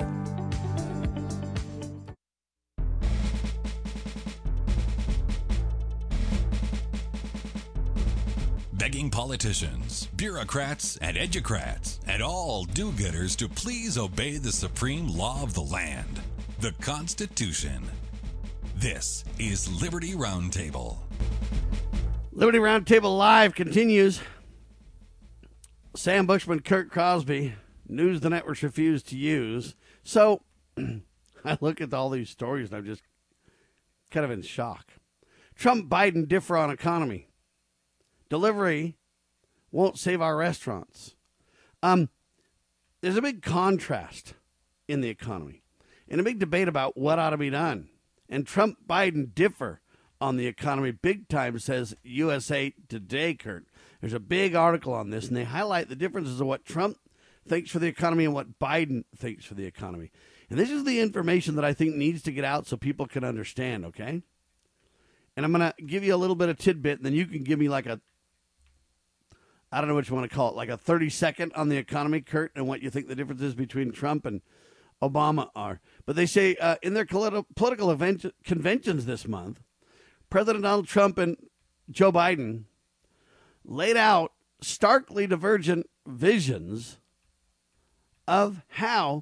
Begging politicians, bureaucrats, and educrats, and all do-gooders to please obey the supreme law of the land, the Constitution. This is Liberty Roundtable. Liberty Roundtable Live continues. Sam Bushman, Kurt Crosby, news the networks refuse to use. So I look at all these stories and I'm just kind of in shock. Trump, Biden differ on economy. Delivery won't save our restaurants. Um, there's a big contrast in the economy and a big debate about what ought to be done. And Trump, Biden differ on the economy big time, says U S A Today, Kurt. There's a big article on this, and they highlight the differences of what Trump thinks for the economy and what Biden thinks for the economy. And this is the information that I think needs to get out so people can understand, okay? And I'm going to give you a little bit of tidbit, and then you can give me like a, I don't know what you want to call it, like a thirty second on the economy, Kurt, and what you think the differences between Trump and Obama are. But they say uh, in their political event, conventions this month, President Donald Trump and Joe Biden laid out starkly divergent visions of how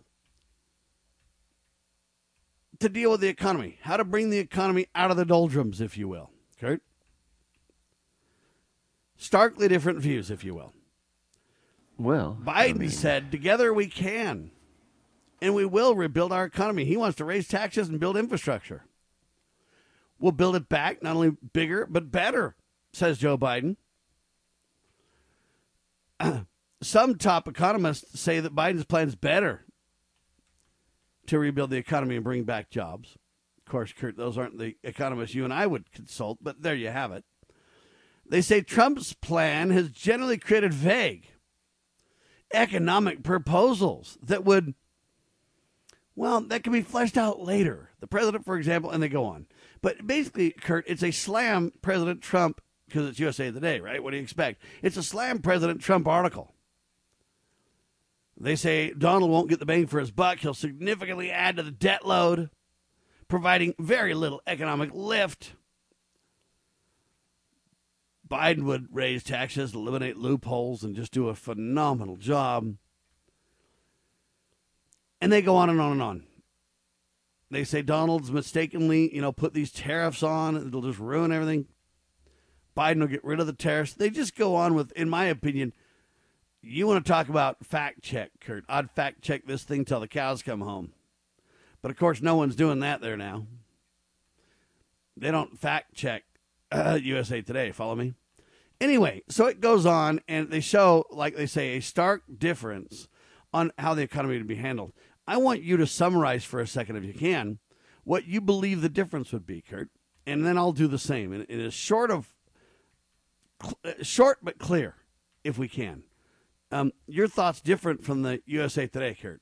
to deal with the economy, how to bring the economy out of the doldrums, if you will. Kurt? Starkly different views, if you will. Well, Biden I mean, said, together we can, and we will rebuild our economy. He wants to raise taxes and build infrastructure. We'll build it back, not only bigger, but better, says Joe Biden. Some top economists say that Biden's plan is better to rebuild the economy and bring back jobs. Of course, Kurt, those aren't the economists you and I would consult, but there you have it. They say Trump's plan has generally created vague economic proposals that would, well, that can be fleshed out later. The president, for example, and they go on. But basically, Kurt, it's a slam President Trump, because it's U S A Today, right? What do you expect? It's a slam President Trump article. They say Donald won't get the bang for his buck. He'll significantly add to the debt load, providing very little economic lift. Biden would raise taxes, eliminate loopholes, and just do a phenomenal job. And they go on and on and on. They say Donald's mistakenly, you know, put these tariffs on. It'll just ruin everything. Biden will get rid of the tariffs. They just go on with, in my opinion, you want to talk about fact check, Kurt. I'd fact check this thing till the cows come home. But, of course, no one's doing that there now. They don't fact check uh, U S A Today. Follow me? Anyway, so it goes on, and they show, like they say, a stark difference on how the economy would be handled. I want you to summarize for a second, if you can, what you believe the difference would be, Kurt. And then I'll do the same. And it is short of, short but clear, if we can. Um, your thoughts different from the U S A Today, Kurt?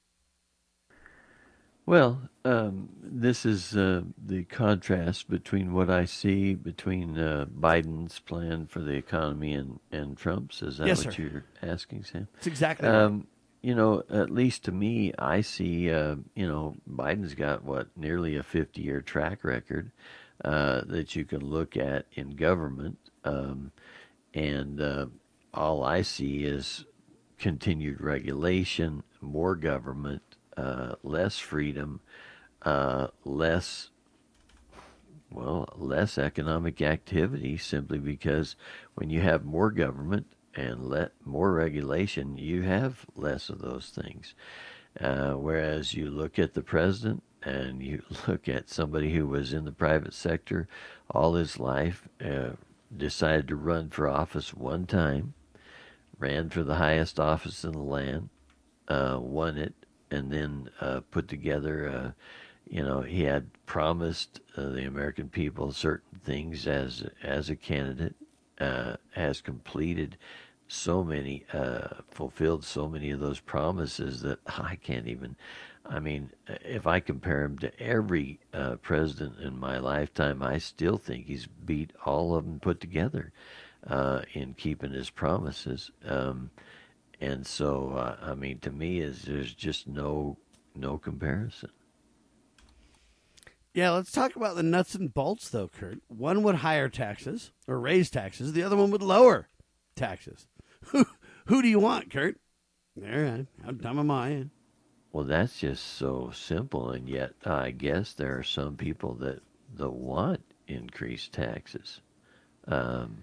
Well, um, this is uh, the contrast between what I see between uh, Biden's plan for the economy and, and Trump's. Is that yes, what sir. you're asking, Sam? That's exactly um, right. You know, at least to me, I see, uh, you know, Biden's got, what, nearly a fifty-year track record uh, that you can look at in government. Um, and uh, all I see is continued regulation, more government, uh, less freedom, uh, less well, less economic activity, simply because when you have more government and let more regulation, you have less of those things. Uh, whereas you look at the president and you look at somebody who was in the private sector all his life, uh, decided to run for office one time, ran for the highest office in the land, uh, won it, and then uh, put together, uh, you know, he had promised uh, the American people certain things as as a candidate, uh, has completed so many, uh, fulfilled so many of those promises that I can't even, I mean, if I compare him to every uh, president in my lifetime, I still think he's beat all of them put together uh, in keeping his promises. Um, and so, uh, I mean, to me, is there's just no no comparison. Yeah, let's talk about the nuts and bolts, though, Kurt. One would higher taxes or raise taxes. The other one would lower taxes. Who, who do you want, Kurt? All right, how dumb am I? Well, that's just so simple, and yet I guess there are some people that, that want increased taxes. Um,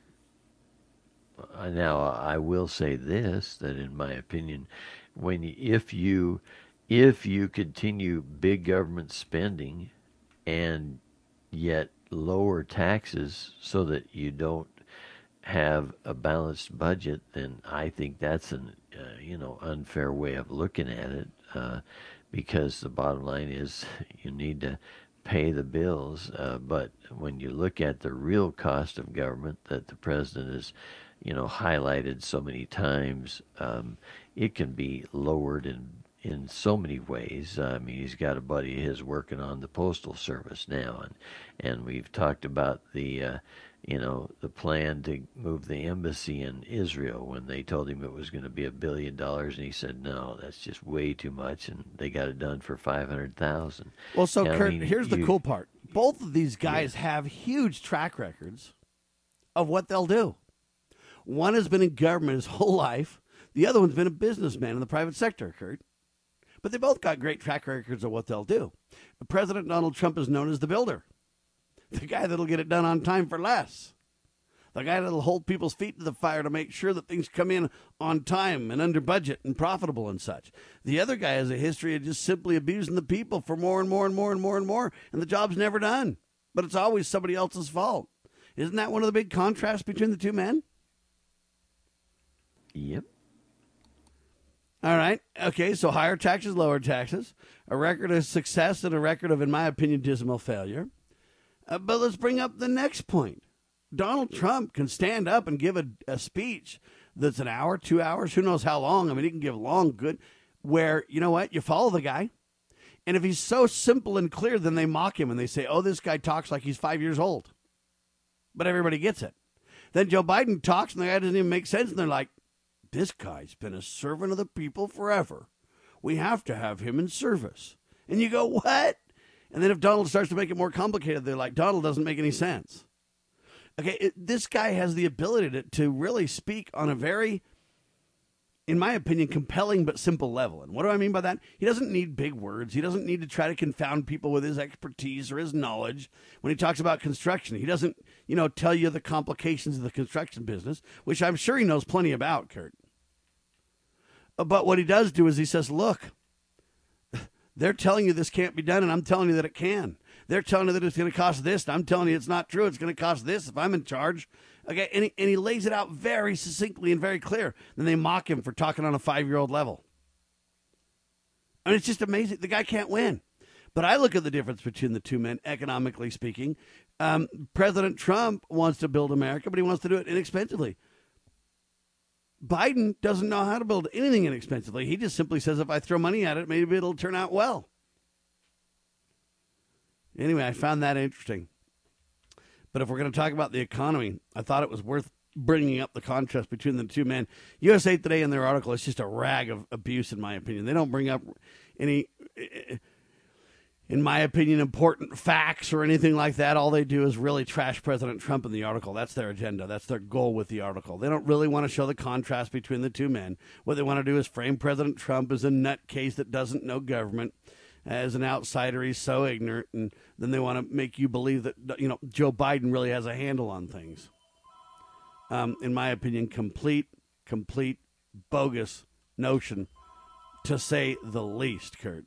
now, I will say this, that in my opinion, when you, if you if you continue big government spending and yet lower taxes so that you don't have a balanced budget, then I think that's an uh, you know unfair way of looking at it. Uh, because the bottom line is you need to pay the bills. Uh, but when you look at the real cost of government that the president has, you know, highlighted so many times, um, it can be lowered in in so many ways. I mean, he's got a buddy of his working on the Postal Service now, and and we've talked about the. Uh, you know, the plan to move the embassy in Israel when they told him it was going to be a billion dollars, and he said, no, that's just way too much, and they got it done for five hundred thousand dollars. Well, so, now, Kurt, I mean, here's you, the cool part. Both of these guys yeah. have huge track records of what they'll do. One has been in government his whole life. The other one's been a businessman in the private sector, Kurt. But they both got great track records of what they'll do. President Donald Trump is known as the builder. The guy that'll get it done on time for less. The guy that'll hold people's feet to the fire to make sure that things come in on time and under budget and profitable and such. The other guy has a history of just simply abusing the people for more and more and more and more and more, and the job's never done. But it's always somebody else's fault. Isn't that one of the big contrasts between the two men? Yep. All right. Okay, so higher taxes, lower taxes. A record of success and a record of, in my opinion, dismal failure. Uh, but let's bring up the next point. Donald Trump can stand up and give a, a speech that's an hour, two hours, who knows how long. I mean, he can give long, good, where, you know what, you follow the guy. And if he's so simple and clear, then they mock him and they say, oh, this guy talks like he's five years old. But everybody gets it. Then Joe Biden talks and the guy doesn't even make sense. And they're like, this guy's been a servant of the people forever. We have to have him in service. And you go, what? And then if Donald starts to make it more complicated, they're like, Donald doesn't make any sense. Okay, it, this guy has the ability to, to really speak on a very, in my opinion, compelling but simple level. And what do I mean by that? He doesn't need big words. He doesn't need to try to confound people with his expertise or his knowledge. When he talks about construction, he doesn't, you know, tell you the complications of the construction business, which I'm sure he knows plenty about, Kurt. But what he does do is he says, look, they're telling you this can't be done, and I'm telling you that it can. They're telling you that it's going to cost this, and I'm telling you it's not true. It's going to cost this if I'm in charge. Okay, and he, and he lays it out very succinctly and very clear. Then they mock him for talking on a five-year-old level. And it's just amazing. The guy can't win. But I look at the difference between the two men, economically speaking. Um, President Trump wants to build America, but he wants to do it inexpensively. Biden doesn't know how to build anything inexpensively. He just simply says, if I throw money at it, maybe it'll turn out well. Anyway, I found that interesting. But if we're going to talk about the economy, I thought it was worth bringing up the contrast between the two men. U S A Today in their article is just a rag of abuse, in my opinion. They don't bring up any, in my opinion, important facts or anything like that. All they do is really trash President Trump in the article. That's their agenda. That's their goal with the article. They don't really want to show the contrast between the two men. What they want to do is frame President Trump as a nutcase that doesn't know government. as an outsider. He's so ignorant, and then they want to make you believe that, you know, Joe Biden really has a handle on things. Um, in my opinion, complete, complete bogus notion, to say the least, Kurt.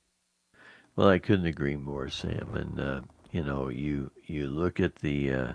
Well, I couldn't agree more, Sam. And, uh, you know, you you look at the, uh,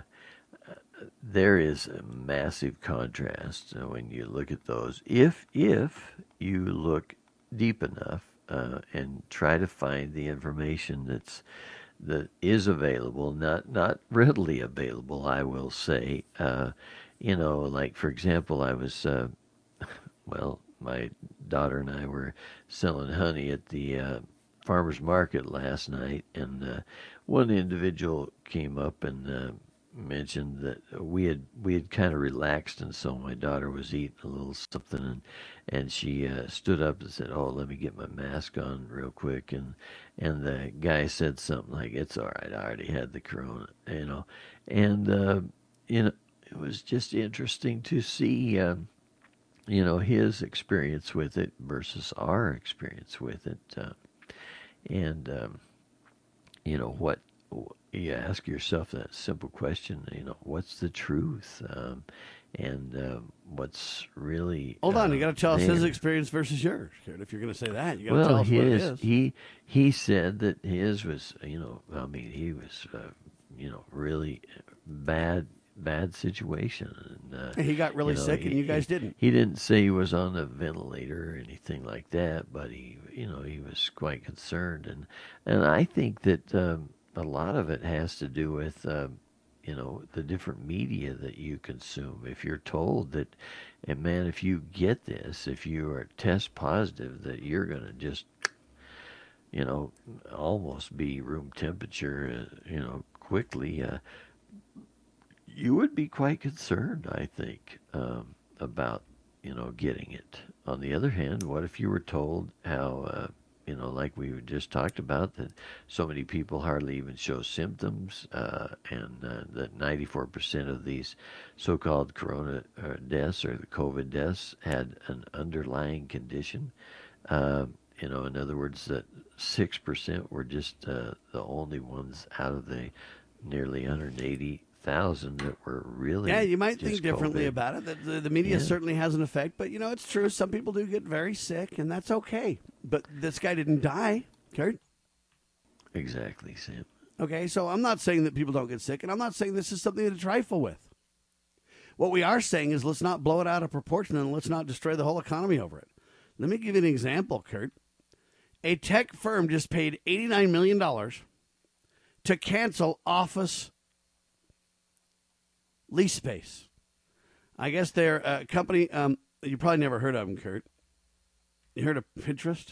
there is a massive contrast uh, when you look at those. If, if you look deep enough uh, and try to find the information that's, that is available, not, not readily available, I will say, uh, you know, like, for example, I was, uh, well, my daughter and I were selling honey at the uh, farmer's market last night, and uh, one individual came up and uh, mentioned that we had we had kind of relaxed, and so my daughter was eating a little something, and and she uh, stood up and said, "Oh, let me get my mask on real quick," and and the guy said something like, "It's all right, I already had the corona," you know, and uh, you know. It was just interesting to see, um, you know, his experience with it versus our experience with it. Uh, and, um, you know, what you ask yourself that simple question, you know, what's the truth? Um, and um, what's really. Hold on, uh, you got to tell us there. his experience versus yours. If you're going to say that, you got to well, tell us his, what it is. He, he said that his was, you know, I mean, he was, uh, you know, really bad. bad situation. And, uh, he got really you know, sick, he, and you guys he, didn't. He didn't say he was on a ventilator or anything like that, but he, you know, he was quite concerned. And, and I think that um, a lot of it has to do with, um, you know, the different media that you consume. If you're told that, and man, if you get this, if you are test positive, that you're going to just, you know, almost be room temperature, uh, you know, quickly, uh, you would be quite concerned, I think, um, about, you know, getting it. On the other hand, what if you were told how, uh, you know, like we just talked about, that so many people hardly even show symptoms, uh, and uh, that ninety-four percent of these so-called corona uh, deaths or the COVID deaths had an underlying condition. Uh, you know, in other words, that six percent were just uh, the only ones out of the nearly one hundred eighty thousand that were really. Yeah, you might just think differently COVID. about it. The, the, the media Yeah. certainly has an effect, but, you know, it's true. Some people do get very sick, and that's okay. But this guy didn't die, Kurt. Exactly, Sam. Okay, so I'm not saying that people don't get sick, and I'm not saying this is something to trifle with. What we are saying is let's not blow it out of proportion, and let's not destroy the whole economy over it. Let me give you an example, Kurt. A tech firm just paid eighty-nine million dollars to cancel office lease space. I guess they're a company, um, you probably never heard of them, Kurt. You heard of Pinterest?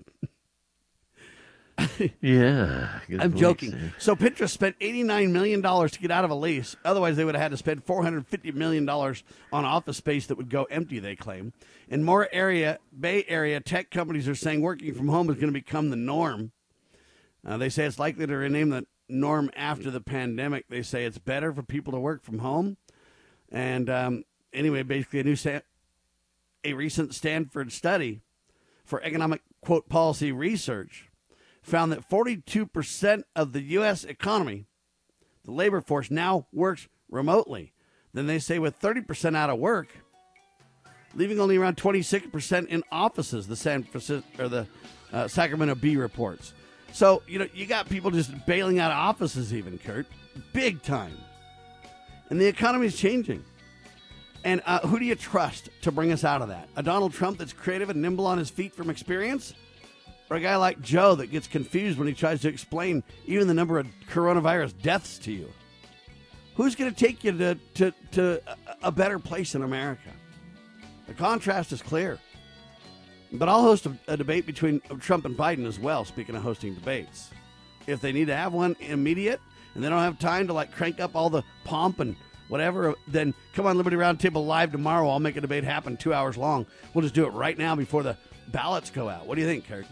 Yeah. good I'm point, joking. Sam. So Pinterest spent eighty-nine million dollars to get out of a lease. Otherwise, they would have had to spend four hundred fifty million dollars on office space that would go empty, they claim. In more area, Bay Area tech companies are saying working from home is going to become the norm. Uh, they say it's likely to rename the norm after the pandemic. They say it's better for people to work from home. And um, anyway, basically a new sa- a recent Stanford study for economic, quote, policy research found that forty-two percent of the U S economy, the labor force, now works remotely. Then they say with thirty percent out of work, leaving only around twenty-six percent in offices, the San Francisco or the uh, Sacramento Bee reports. So, you know, you got people just bailing out of offices even, Kurt. Big time. And the economy is changing. And uh, who do you trust to bring us out of that? A Donald Trump that's creative and nimble on his feet from experience? Or a guy like Joe that gets confused when he tries to explain even the number of coronavirus deaths to you? Who's going to take you to, to, to a better place in America? The contrast is clear. But I'll host a, a debate between Trump and Biden as well, speaking of hosting debates. If they need to have one immediate and they don't have time to like crank up all the pomp and whatever, then come on Liberty Roundtable Live tomorrow. I'll make a debate happen two hours long. We'll just do it right now before the ballots go out. What do you think, Kurt?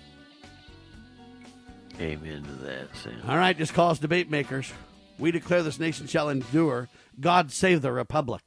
Amen to that, Sam. All right, just call us debate makers. We declare this nation shall endure. God save the republic.